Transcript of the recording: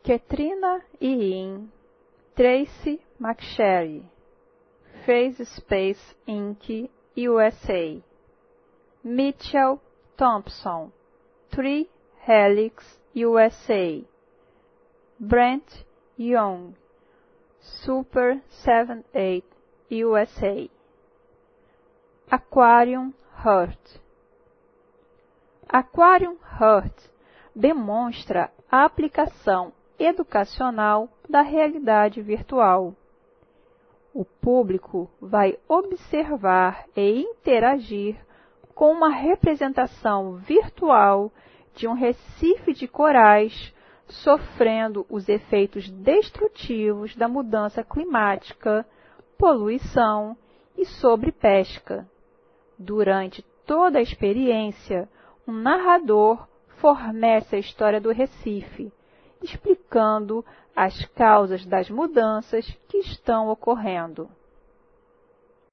Katrina e Ian, Tracy McSherry, Phase Space Inc., USA. Mitchell Thompson, Tree Helix, USA. Brent Young, Super 78, USA. Aquarium Earth. Aquarium Earth demonstra a aplicação educacional da realidade virtual. O público vai observar e interagir com uma representação virtual de um recife de corais sofrendo os efeitos destrutivos da mudança climática, poluição e sobrepesca. Durante toda a experiência, um narrador fornece a história do Recife, explicando as causas das mudanças que estão ocorrendo.